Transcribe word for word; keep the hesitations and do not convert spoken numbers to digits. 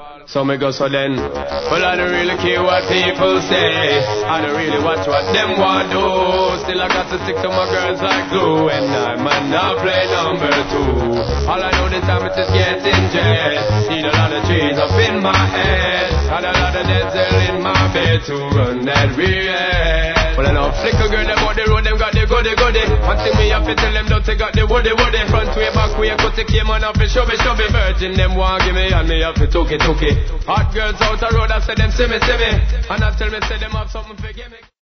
So me go so then. Well, I don't really care what people say. I don't really watch what them want do. Still I got to stick to my girls like glue. And I might not play number two. All I know this time is just getting jet. Need a lot of trees up in my head. Got a lot of diesel in my bed to run that real. Well, I know flicker girl, them on the road, them got the goody goody. One thing me have to tell them, don't they got the woody woody. Front way, back way, cut the came on up and shove it, shove it. Virgin, them want give me, and me have to took it, took it. Hot girls out the road, I say them see me, see me. And I tell me, say them have something for give me.